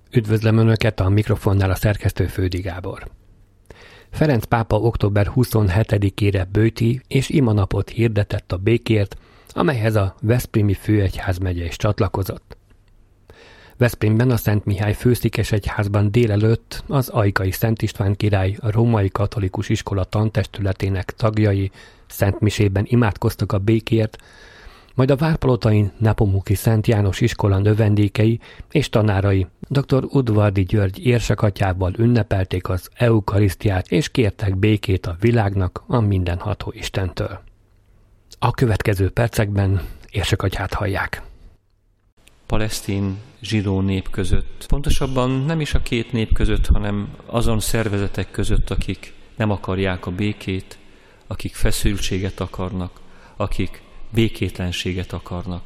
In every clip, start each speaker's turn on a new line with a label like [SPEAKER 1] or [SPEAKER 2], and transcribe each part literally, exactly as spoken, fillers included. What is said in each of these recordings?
[SPEAKER 1] Üdvözlöm Önöket, a mikrofonnál a szerkesztő Fődi Gábor. Ferenc pápa október huszonhetedikére bőti és imanapot hirdetett a békért, amelyhez a Veszprémi főegyházmegye is csatlakozott. Veszprémben a Szent Mihály főszékesegyházban délelőtt az ajkai Szent István király a római katolikus iskola tantestületének tagjai szentmisében imádkoztak a békért, majd a várpalotai Nepomuki Szent János iskola növendékei és tanárai dr. Udvardi György érsekatyával ünnepelték az eukarisztiát és kértek békét a világnak a mindenható Istentől. A következő percekben érsekatyát hallják.
[SPEAKER 2] Palesztin zsidó nép között, pontosabban nem is a két nép között, hanem azon szervezetek között, akik nem akarják a békét, akik feszültséget akarnak, akik békétlenséget akarnak.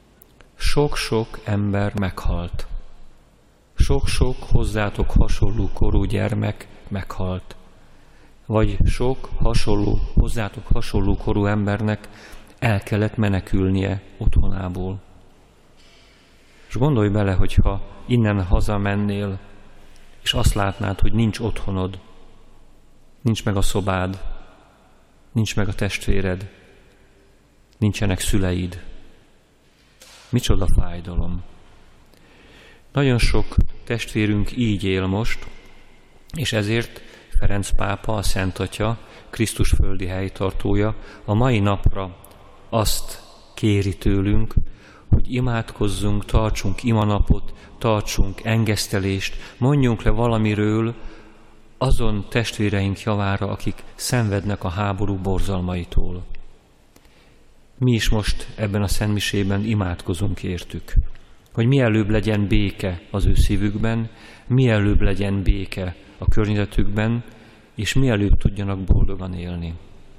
[SPEAKER 2] Sok-sok ember meghalt. Sok-sok hozzátok hasonló korú gyermek meghalt. Vagy sok hasonló, hozzátok hasonló korú embernek el kellett menekülnie otthonából. És gondolj bele, hogyha innen hazamennél, és azt látnád, hogy nincs otthonod, nincs meg a szobád, nincs meg a testvéred, nincsenek szüleid. Micsoda fájdalom. Nagyon sok testvérünk így él most, és ezért Ferenc pápa, a Szent Atya, Krisztus földi helytartója a mai napra azt kéri tőlünk, hogy imádkozzunk, tartsunk imanapot, tartsunk engesztelést, mondjunk le valamiről azon testvéreink javára, akik szenvednek a háború borzalmaitól. Mi is most ebben a szentmisében imádkozunk értük, hogy mielőbb legyen béke az ő szívükben, mielőbb legyen béke a környezetükben, és mielőbb tudjanak boldogan élni.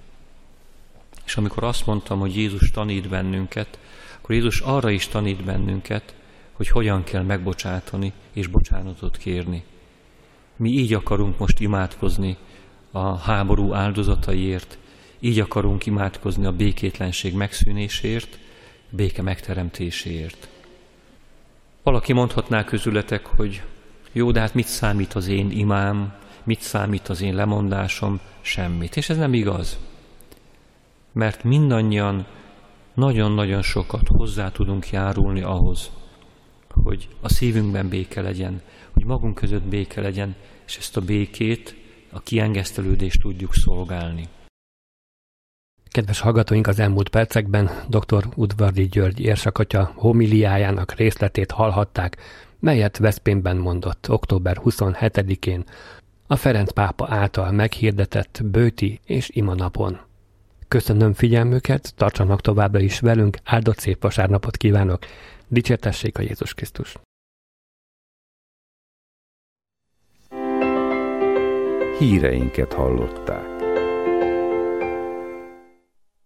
[SPEAKER 2] És amikor azt mondtam, hogy Jézus tanít bennünket, akkor Jézus arra is tanít bennünket, hogy hogyan kell megbocsátani és bocsánatot kérni. Mi így akarunk most imádkozni a háború áldozataiért, így akarunk imádkozni a békétlenség megszűnéséért, béke megteremtéséért. Valaki mondhatná közületek, hogy jó, de hát mit számít az én imám, mit számít az én lemondásom? Semmit. És ez nem igaz. Mert mindannyian nagyon-nagyon sokat hozzá tudunk járulni ahhoz, hogy a szívünkben béke legyen, hogy magunk között béke legyen, és ezt a békét, a kiengesztelődést tudjuk szolgálni.
[SPEAKER 1] Kedves hallgatóink, az elmúlt percekben dr. Udvardi György érsakatya homiliájának részletét hallhatták, melyet Veszprémben mondott október huszonhetedikén a Ferenc pápa által meghirdetett bőti és imanapon. Köszönöm figyelmüket, tartsanak továbbra is velünk, áldott szép vasárnapot kívánok, dicsértessék a Jézus Krisztus!
[SPEAKER 3] Híreinket hallották.